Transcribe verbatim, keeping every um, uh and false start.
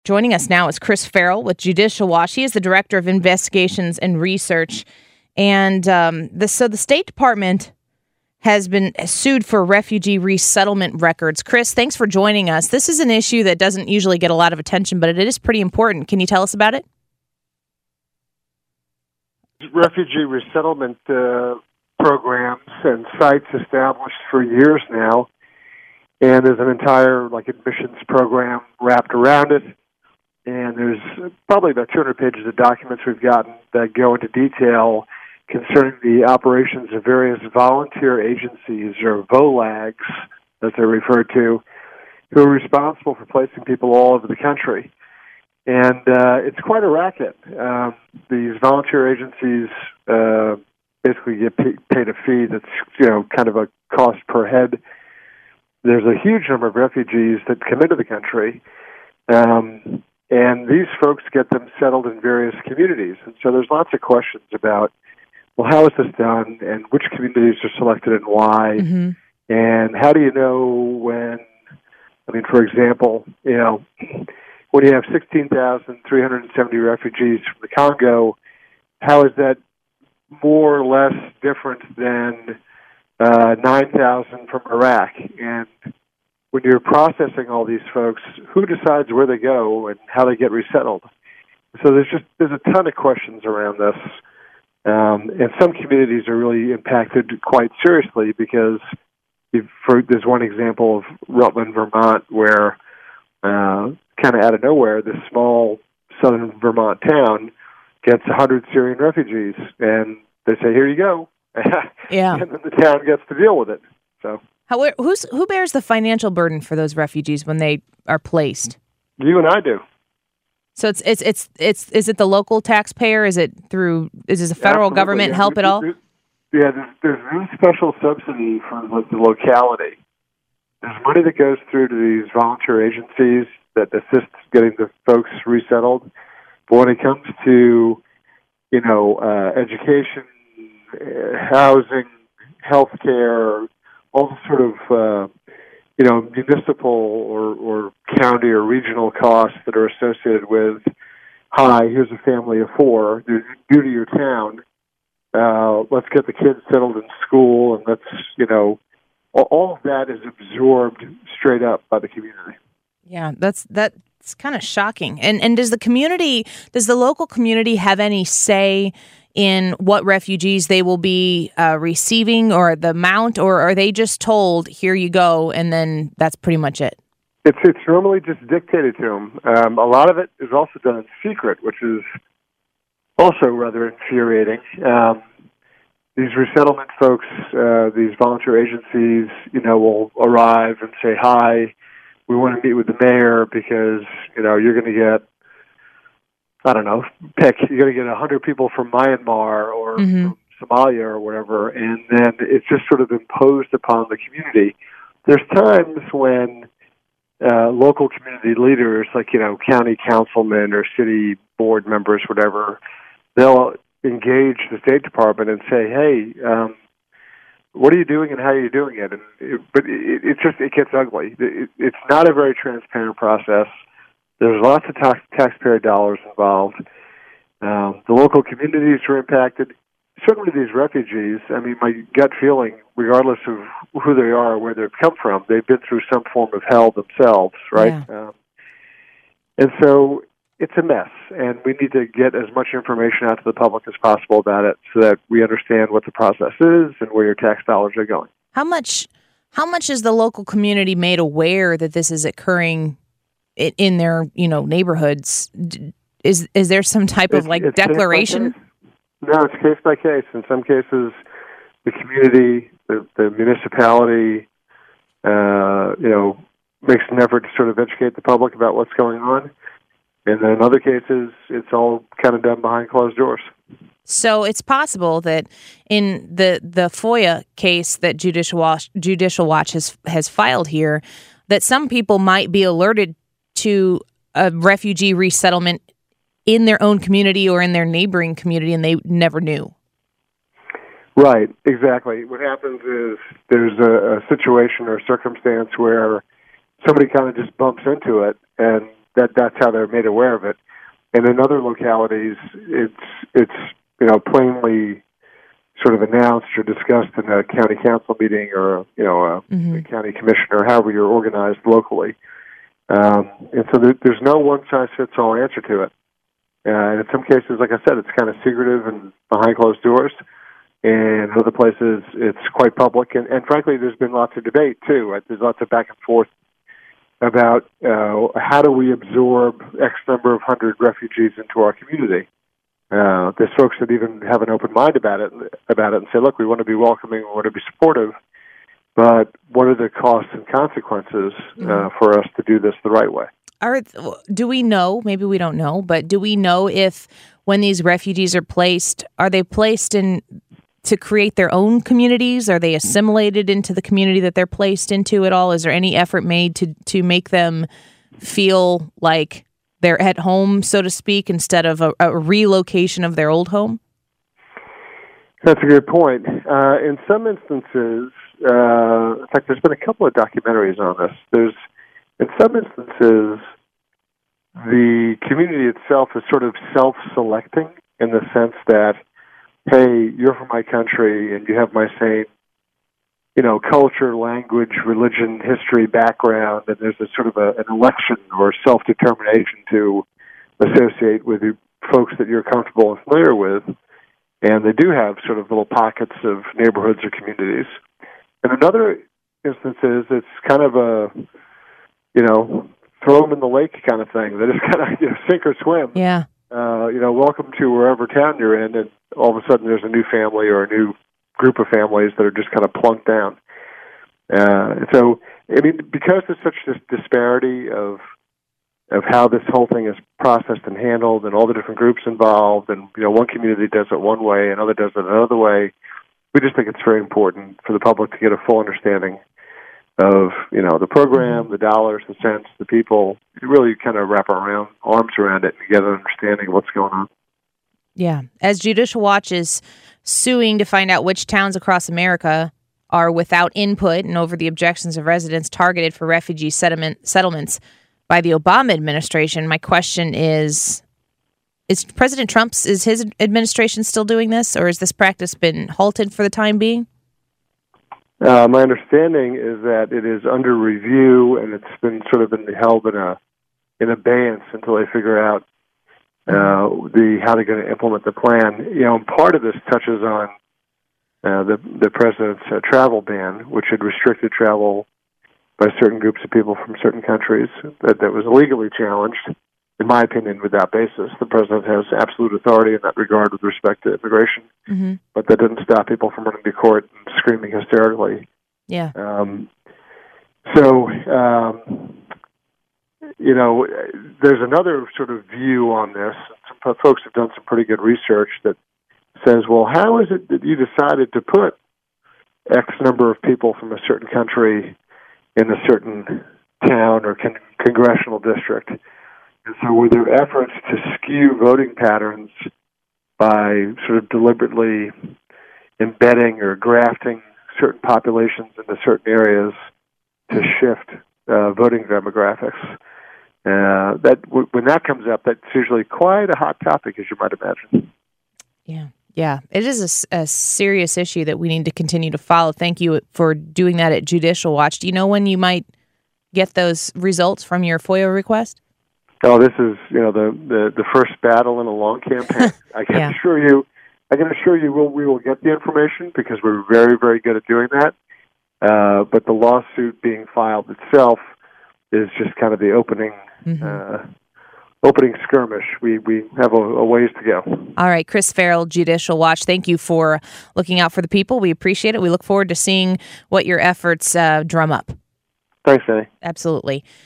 Joining us now is Chris Farrell with Judicial Watch. He is the Director of Investigations and Research. And um, the, so the State Department has been sued for refugee resettlement records. Chris, thanks for joining us. This is an issue that doesn't usually get a lot of attention, but it is pretty important. Can you tell us about it? Refugee resettlement uh, programs and sites established for years now, and there's an entire like admissions program wrapped around it. And there's probably about two hundred pages of documents we've gotten that go into detail concerning the operations of various volunteer agencies, or VOLAGs, as they're referred to, who are responsible for placing people all over the country. And uh, it's quite a racket. Um, these volunteer agencies uh, basically get pay- paid a fee that's, you know, kind of a cost per head. There's a huge number of refugees that come into the country, um, and these folks get them settled in various communities. And so there's lots of questions about, well, how is this done, and which communities are selected and why, Mm-hmm. and how do you know when, I mean, for example, you know, when you have sixteen thousand three hundred seventy refugees from the Congo, how is that more or less different than uh, nine thousand from Iraq? And when you're processing all these folks, who decides where they go and how they get resettled? So there's just there's a ton of questions around this. Um, and some communities are really impacted quite seriously because you've, for, there's one example of Rutland, Vermont, where uh, kind of out of nowhere, this small southern Vermont town gets one hundred Syrian refugees, and they say, here you go. Yeah. And then the town gets to deal with it. So, How, who's, who bears the financial burden for those refugees when they are placed? You and I do. So it's it's it's it's is it the local taxpayer? Is it through? Is this a federal Absolutely. government Yeah, help there- at all? there- Yeah, there's, there's no special subsidy for the, the locality. There's money that goes through to these volunteer agencies that assist getting the folks resettled. But when it comes to, you know, uh, education, uh, housing, healthcare, all the sort of, uh, you know, municipal or, or county or regional costs that are associated with, hi, here's a family of four, due due to your town, uh, let's get the kids settled in school, and let's, you know, all, all of that is absorbed straight up by the community. Yeah, that's that's kind of shocking. And and does the community, does the local community have any say in what refugees they will be uh, receiving, or the amount, or are they just told, here you go, and then that's pretty much it? It's it's normally just dictated to them. Um, a lot of it is also done in secret, which is also rather infuriating. Um, these resettlement folks, uh, these volunteer agencies, you know, will arrive and say, hi, we want to meet with the mayor because, you know, you're going to get, I don't know, pick, you're going to get one hundred people from Myanmar or Mm-hmm. from Somalia or whatever, and then it's just sort of imposed upon the community. There's times when uh, local community leaders, like, you know, county councilmen or city board members, whatever, they'll engage the State Department and say, hey, um, what are you doing and how are you doing it? And it, but it, it just, it gets ugly. It, it's not a very transparent process. There's lots of tax, taxpayer dollars involved. Um, the local communities are impacted. Certainly these refugees, I mean, my gut feeling, regardless of who they are or where they've come from, they've been through some form of hell themselves, right? Yeah. Um, and so it's a mess, and we need to get as much information out to the public as possible about it so that we understand what the process is and where your tax dollars are going. How much how much is the local community made aware that this is occurring in, in their, you know, neighborhoods? D- Is is there some type of It's- like it's case by declaration? case. No, it's case by case. In some cases, the community, the, the municipality, uh, you know, makes an effort to sort of educate the public about what's going on. And then in other cases, it's all kind of done behind closed doors. So it's possible that in the the FOIA case that Judicial Watch, Judicial Watch has has filed here, that some people might be alerted to a refugee resettlement in their own community or in their neighboring community, and they never knew. Right, exactly. What happens is there's a, a situation or circumstance where somebody kind of just bumps into it, and that that's how they're made aware of it. And in other localities, it's it's you know plainly sort of announced or discussed in a county council meeting or you know a, mm-hmm. a county commissioner, however you're organized locally. Um, and so there, there's no one-size-fits-all answer to it. Uh, and in some cases, like I said, it's kind of secretive and behind closed doors. And in other places, it's quite public. And, and frankly, there's been lots of debate, too. There's lots of back and forth about uh, how do we absorb X number of hundred refugees into our community. Uh, there's folks that even have an open mind about it, about it and say, look, we want to be welcoming, we want to be supportive, but what are the costs and consequences uh, mm-hmm. for us to do this the right way? Are, do we know, maybe we don't know, but do we know if when these refugees are placed, are they placed in to create their own communities? Are they assimilated into the community that they're placed into at all? Is there any effort made to, to make them feel like they're at home, so to speak, instead of a, a relocation of their old home? That's a good point. Uh, in some instances, uh, in fact, there's been a couple of documentaries on this. There's, in some instances, the community itself is sort of self-selecting in the sense that, hey, you're from my country and you have my same, you know, culture, language, religion, history, background, and there's a sort of a, an election or self-determination to associate with the folks that you're comfortable and familiar with. And they do have sort of little pockets of neighborhoods or communities. And in other instances, it's kind of a, you know, throw them in the lake kind of thing. They just kind of, you know, sink or swim. Yeah. Uh, you know, welcome to wherever town you're in, and all of a sudden there's a new family or a new group of families that are just kind of plunked down. Uh, and so, I mean, because there's such this disparity of of how this whole thing is processed and handled and all the different groups involved, and, you know, one community does it one way, another does it another way, we just think it's very important for the public to get a full understanding of, you know, the program, the dollars, the cents, the people. You really kind of wrap our around, arms around it and get an understanding of what's going on. Yeah. As Judicial Watch is suing to find out which towns across America are without input and over the objections of residents targeted for refugee settlement settlements by the Obama administration, my question is, is President Trump's, is his administration still doing this, or has this practice been halted for the time being? Uh, my understanding is that it is under review, and it's been sort of been held in a in abeyance until they figure out uh, the how they're going to implement the plan. You know, part of this touches on uh, the the president's uh, travel ban, which had restricted travel by certain groups of people from certain countries that, that was legally challenged, in my opinion, without basis. The president has absolute authority in that regard with respect to immigration, mm-hmm. but that didn't stop people from running to court and screaming hysterically. Yeah. Um, so, um, you know, there's another sort of view on this. Some folks have done some pretty good research that says, well, how is it that you decided to put X number of people from a certain country in a certain town or con- congressional district? And so were there efforts to skew voting patterns by sort of deliberately embedding or grafting certain populations into certain areas to shift uh, voting demographics? Uh, that w- when that comes up, that's usually quite a hot topic, as you might imagine. Yeah. Yeah, it is a, a serious issue that we need to continue to follow. Thank you for doing that at Judicial Watch. Do you know when you might get those results from your FOIA request? Oh, this is, you know, the, the, the first battle in a long campaign. I can yeah. assure you, I can assure you we'll, we will get the information because we're very, very good at doing that. Uh, but the lawsuit being filed itself is just kind of the opening mm-hmm. uh Opening skirmish. We we have a, a ways to go. All right, Chris Farrell, Judicial Watch, thank you for looking out for the people. We appreciate it. We look forward to seeing what your efforts uh, drum up. Thanks, Danny. Absolutely.